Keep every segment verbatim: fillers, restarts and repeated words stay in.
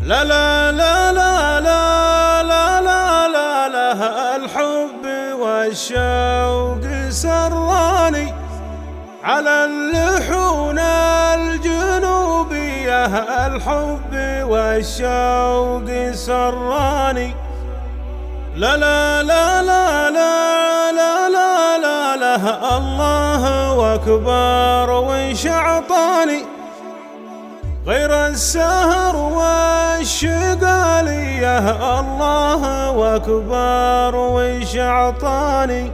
لا لا لا لا لا لا لا لا لا الحب والشوق سراني على اللحون الجنوبية. الحب والشوق سراني لا لا لا لا لا لا لا لا لا الله أكبر وإيش أعطاني غير السهر والشقالية. الله أكبر وإيش أعطاني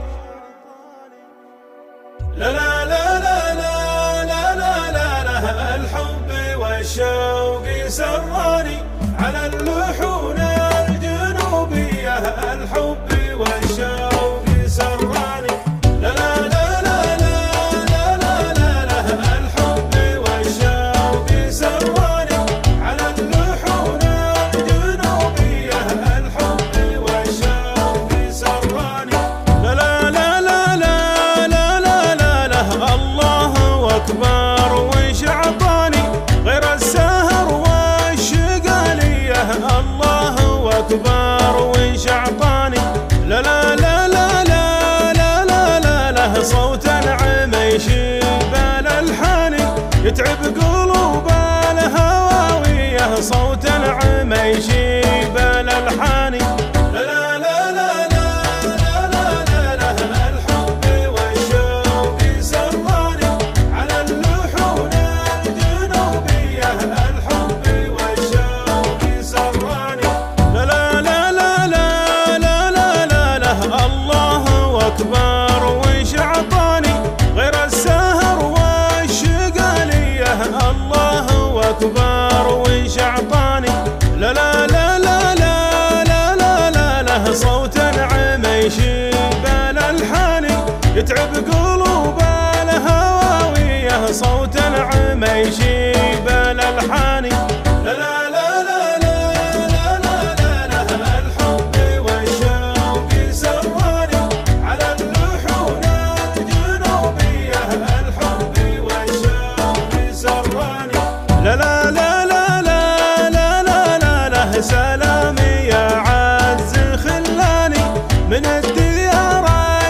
لا لا لا لا لا لا لا لا لا الحب والشوق سراني على اللحون الجنوبية. الحب والشوق سراني لا لا لا لا لا لا لا لا الحب والشوق سراني على اللحون الجنوبية. الحب والشوق سراني لا لا لا لا لا لا لا لا لا الله أكبر وإيش أعطاني غير السهر والشقالية. الله أكبر وإيش أعطاني لا لا لا لا لا لا لا لا لا صوت نعم يشيب الألحان يتعب قلوب الهواوية. صوت نعم يشيب الألحان لا لا لا لا لا لا لا لا الحب والشوق سراني على اللحون الجنوبية. الحب والشوق سراني لا لا لا لا لا لا لا لا لا الله أكبر وإيش أعطاني غير السهر والشقالية. الله أكبر وإيش أعطاني لا لا لا لا لا لا لا لا لا صوت نعم يشيب الألحان يتعب قلوب الهواوية. صوت نعم يشيب الألحان لا لا لا لا لا لا لا لا الحب والشوق سراني على اللحون الجنوبية. الحب والشوق سراني لا لا لا لا لا لا لا لا لا سلامي يا عز خلاني من الديار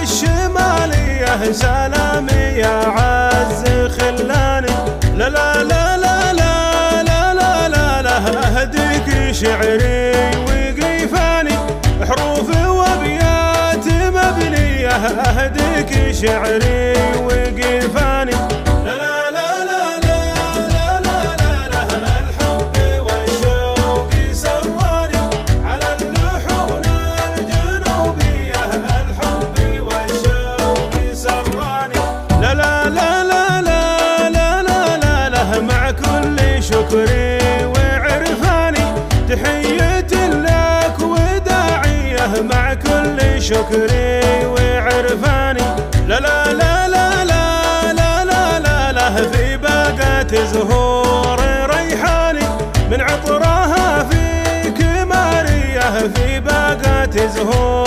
الشمالية. سلامي يا عز خلاني لا لا لا لا لا لا لا لا لا أهديك شعري وقيفاني حروف وابيات مبنية. أهديك شعري وقيفاني لا لا لا لا لا لا لا لا الحب والشوق سراني على اللحون الجنوبية. الحب والشوق سراني لا لا لا لا لا لا لا لا لا مع كل شكري وعرفاني تحية لك وداعية. مع كل شكري وعرفاني لا لا لا لا لا لا لا لا لا في باقات زهور ريحاني من عطرها فيك مارية. في باقات زهور